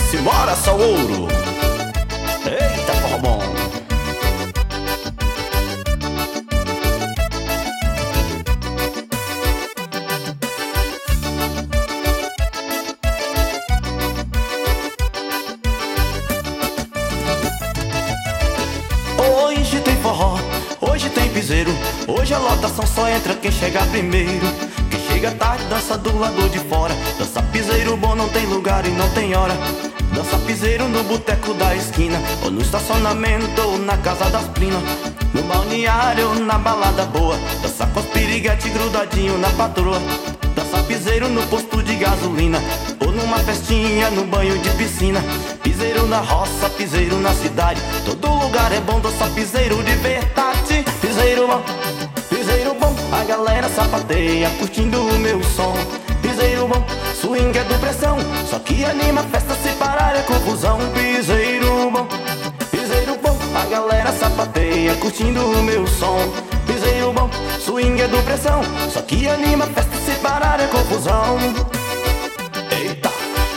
Simbora, só ouro. Eita, forró bom. Hoje tem forró, hoje tem piseiro. Hoje a lotação só entra quem chega primeiro. Quem chega tarde dança do lado de fora. Dança piseiro bom, não tem lugar e não tem hora. Dança piseiro no boteco da esquina, ou no estacionamento, ou na casa das primas, no balneário, ou na balada boa. Dança com os piriguete grudadinho na patroa. Dança piseiro no posto de gasolina, ou numa festinha, no banho de piscina. Piseiro na roça, piseiro na cidade, todo lugar é bom, dança piseiro de verdade. Piseiro bom, a galera sapateia, curtindo o meu som. Piseiro bom, swing é do pressão, só que anima a festa, se parar é confusão. Piseiro bom, a galera sapateia, curtindo o meu som. Piseiro bom, swing é do pressão, só que anima a festa, se parar é confusão. Eita!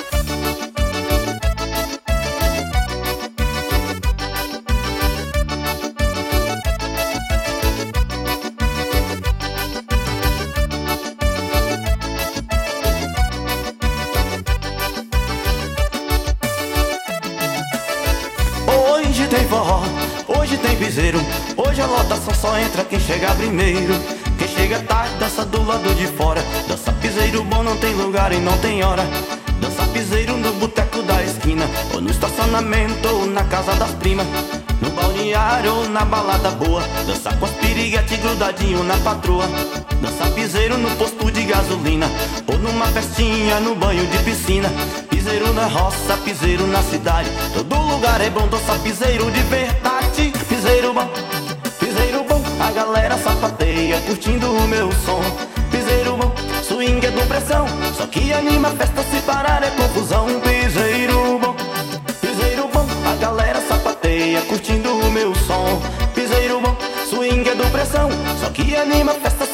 Hoje tem forró, hoje tem piseiro. Hoje a lotação só entra quem chega primeiro. Quem chega tarde dança do lado de fora. Dança piseiro bom, não tem lugar e não tem hora. Dança piseiro no boteco da esquina, ou no estacionamento, ou na casa das primas, no balneário, ou na balada boa. Dança com as piriguete grudadinho na patroa. Dança piseiro no posto de gasolina, ou numa festinha, no banho de piscina. Piseiro na roça, piseiro na cidade, todo lugar é bom, dança piseiro de verdade. Piseiro bom, a galera sapateia, curtindo o meu som. Piseiro bom, swing é do pressão, só que anima a festa, se parar é confusão. Piseiro bom, a galera sapateia, curtindo o meu som. Piseiro bom, swing é do pressão, só que anima a festa,